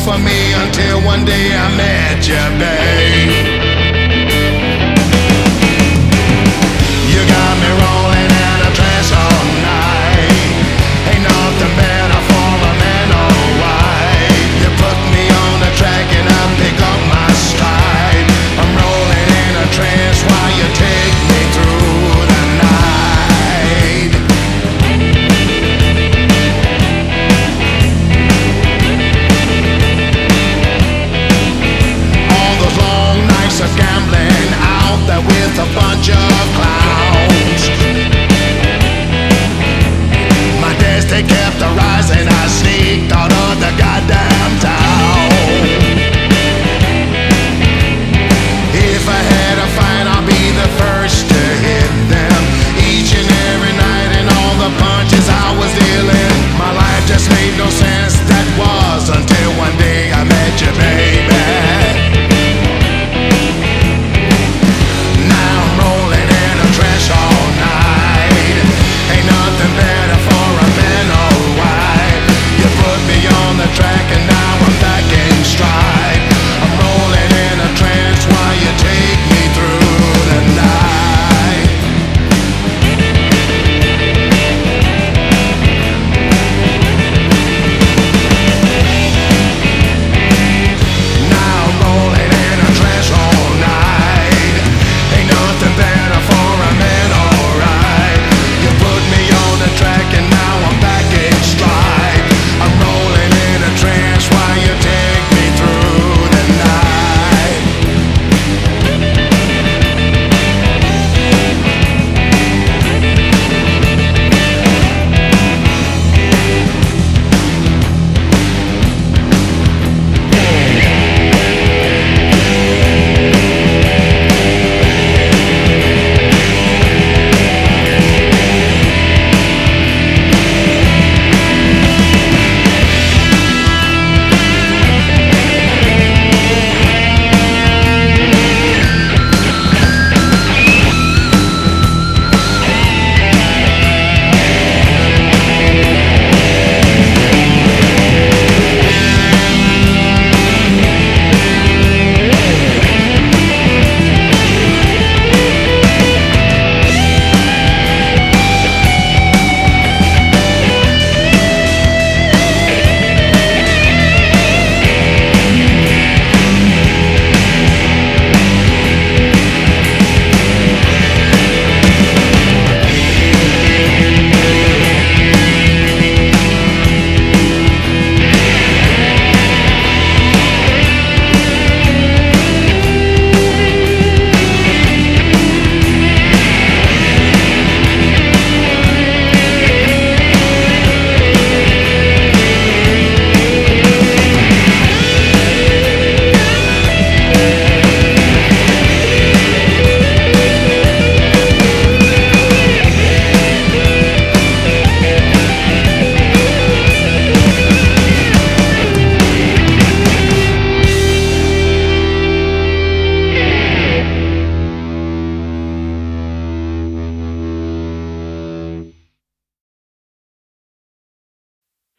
for me until one day I met you, babe. You got me rolling in a trance all night. Ain't nothing better for a man, alright. You put me on the track and I pick up my stride. I'm rolling in a trance while you take me through the night. All those long nights of gambling out there with a bunch of